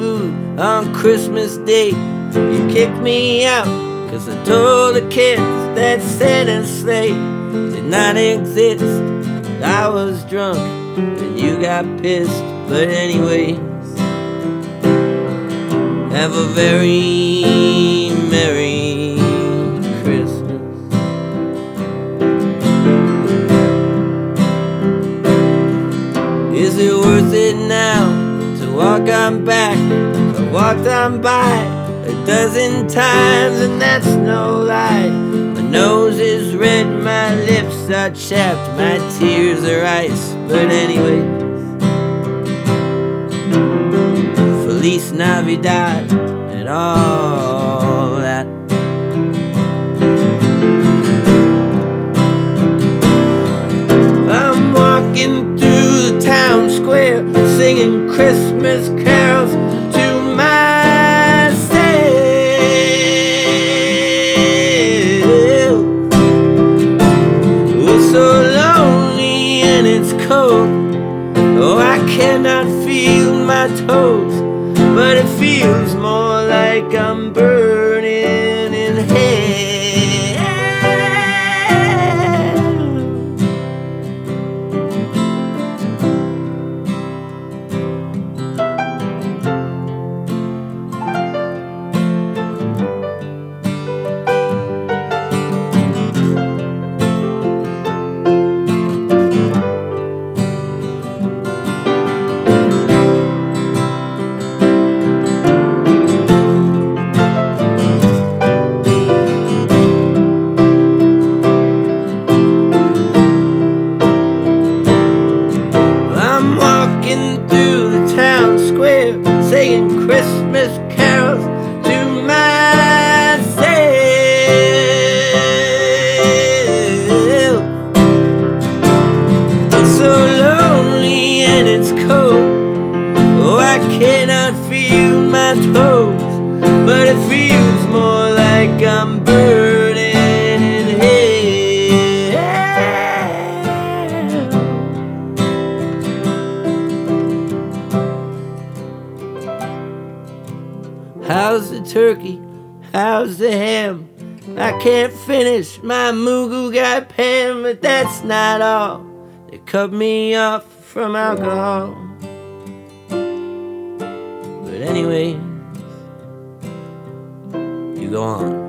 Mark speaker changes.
Speaker 1: food on Christmas Day. You kicked me out 'cause I told the kids that Santa's sleigh did not exist. I was drunk and you got pissed. But anyways, have a very Merry Christmas. Is it worth it now to walk on back? I walked on by a dozen times, and that's no lie. My nose is red, my lips are chapped, my tears are ice. But anyway, Feliz Navidad and all that. I'm walking through the town square, singing Christmas carols to myself. It's so lonely and it's cold. Oh, I cannot feel my toes, but it feels more like I'm burning in hell. Through the town square, singing Christmas carols to myself. It's so lonely and it's cold. Oh, I cannot feel my toes, but it feels more like I'm burning in hell. How's the turkey? How's the ham? I can't finish my Mugu got pan, but that's not all. They cut me off from alcohol. But anyway, you go on.